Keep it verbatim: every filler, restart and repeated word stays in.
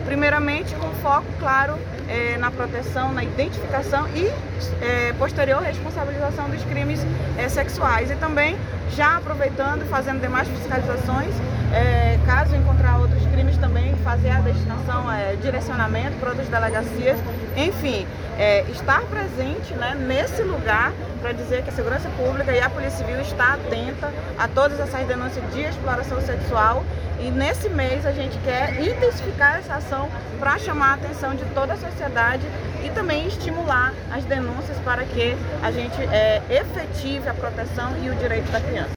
primeiramente com foco, claro, é, na proteção, na identificação e é, posterior responsabilização dos crimes é, sexuais. E também já aproveitando e fazendo demais fiscalizações, é, caso encontrar outros crimes também, fazer a destinação, é, direcionamento para outras delegacias, enfim, é, estar presente, né, nesse lugar para dizer que a segurança pública e a Polícia Civil está atenta a todas essas denúncias de exploração sexual, e nesse mês a gente quer intensificar essa ação para chamar a atenção de toda a sociedade e também estimular as denúncias para que a gente é, efetive a proteção e o direito da criança.